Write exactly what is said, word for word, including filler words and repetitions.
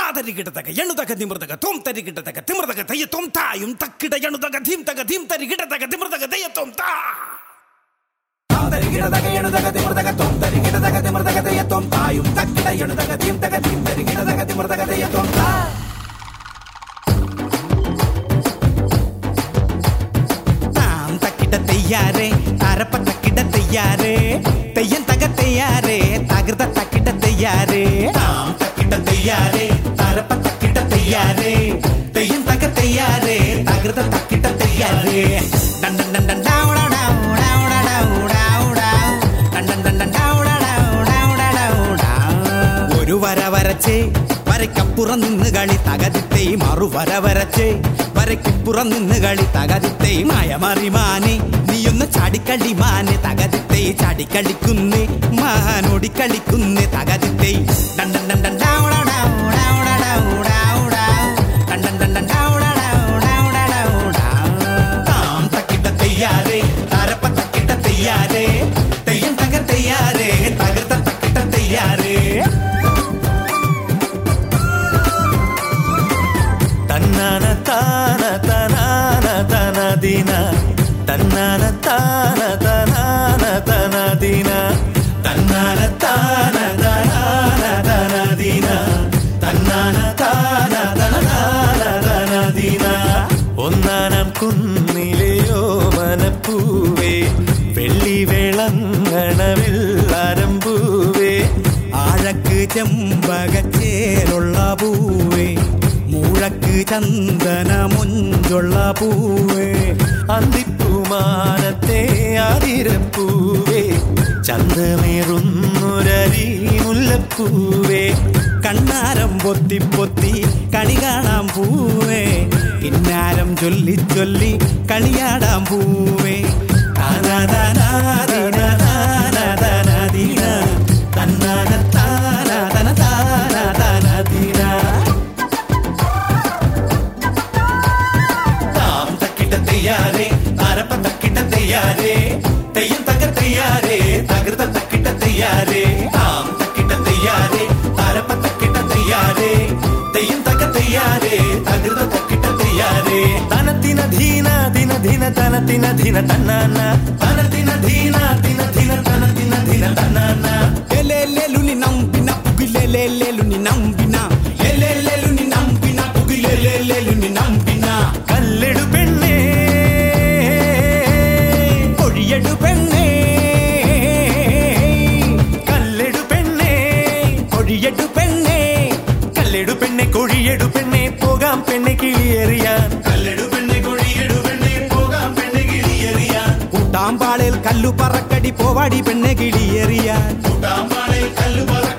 താതരികിടതക എണുതക തിമൃതക തോം തരികിടതക തിമൃതക തയ്യത്തോം തായും തക്കിട എണുതക ധീം തക ധീം തരികിടതക തിമൃതക തയ്യത്തോം താ താതരികിടതക എണുതക തിമൃതക തോം തരികിടതക തിമൃതക തയ്യത്തോം തായും തക്കിട എണുതക ധീം തക ധീം തരികിടതക തിമൃതക തയ്യത്തോം താ താം തക്കിട തയ്യാറേ താരപ്പ തക്കിട തയ്യാറേ തെയ്യം തക തയ്യാറേ തകൃത തക്കിട തയ്യാറേ താം തക്കിട തയ്യാറേ താരപ്പ തക്കിട തയ്യാറേ തെയ്യം തക തയ്യാറേ തകൃത തക്കിട തയ്യാറേ ഡൻ ഡൻ ഡൻ ഡൻ ഡൗ ഡൗ ഡൗ ഡൗ ഡൗ ഡൗ ഡൻ ഡൻ ഡൻ ഡൻ ഡൗ ഡൗ ഡൗ ഡൗ ഡൗ ഒരു വര വരച്ചേ വരയ്ക്കപ്പുറം നിന്ന് കളി തകതിത്തേ മറുവര വരച്ചേ വരയ്ക്കപ്പുറം നിന്ന് കളി തകതിത്തേ മായമറിമാനെ നീയൊന്ന് ചാടിക്കളി മാനെ തകതിത്തേ ചാടിക്കളിക്കുന്നേ മാനോടിക്കളിക്കുന്നേ തകതിത്തേ ഡൻ ഡൻ ഡൻ ഡൻ ഡൗ ഡൗ ഡൗ ഡൗ ഡൗ ഡൗ ഡൻ ഡൻ ഡൻ ഡൻ ഡൗ ഡൗ ഡൗ ഡൗ ഡൗ താം തക്കിട തയ്യാറേ താരപ്പ തക്കിട തയ്യാറേ തെയ്യം തക തയ്യാറേ തകൃത തക്കിട തയ്യാറേ തന്നാന താന തനാന തനദിന തന്നാന താന തനാന തനദിന തന്നാന താന തനാന തനദിന തന്നാന താന തനാന തനദിന ഒന്നാനം കുന്നിലെയോ മനപ്പൂവേ വെള്ളി വിളങ്ങണ വെള്ളാരമ്പൂവേ ആഴക്ക് ചെമ്പകച്ചേലുള്ള പൂവേ മൂഴക്ക് ചന്ദന മുഞ്ചുള്ള പൂവേ അന്തിപ്പൂമാനത്തെ ആതിരപ്പൂവേ ചന്തമേറുന്നൊരരി മുല്ലപ്പൂവേ കണ്ണാരം പൊത്തി പൊത്തി കണി കാണാൻ പൂവേ കിന്നാരം ചൊല്ലി ചൊല്ലി കളിയാടാൻ പൂവേ തന്നാന താന തന താന തനദിന താം തക്കിട തയ്യാറേ താരപ്പ തക്കിട തയ്യാറേ തെയ്യം തക തയ്യാറേ തകൃത തക്കിട തയ്യാറേ താം തക്കിട തയ്യാറേ താരപ്പ തക്കിട തയ്യാറേ തെയ്യം തക തയ്യാറേ തകൃത തക്കിട തയ്യാറേ തനത്തിന ധീന ദിന ധിന തനത്തിന ധിന തന്നാന തനത്തിന ധീന ദിന ധിന തനത്തിന ധിന തന്നാന എലേലേലുനി നമ്പിന പുകിലേലേലുനി നമ്പിന എലേലേലുനി നമ്പിന പുകിലേലേലുനി നമ്പിന കല്ലെടു പെണ്ണേ കൊഴിയെടു പെണ്ണേ കല്ലെടു പെണ്ണേ കൊഴിയെടു പെണ്ണേ കല്ലെടു പെണ്ണെ കൊഴിയെടു പെണ്ണെ പോകാം പെണ്ണെ കിളിയെറിയാൻ കല്ലെടു പെണ്ണെ കൊഴിയെടു പെണ്ണെ പോകാം പെണ്ണെ കിളിയെറിയാൻ കൂട്ടാമ്പാളയിൽ കല്ലു പറക്കടി പോവാടി പെണ്ണെ കിളിയെറിയാൻ കൂട്ടാമ്പാളയിൽ കല്ലു പറ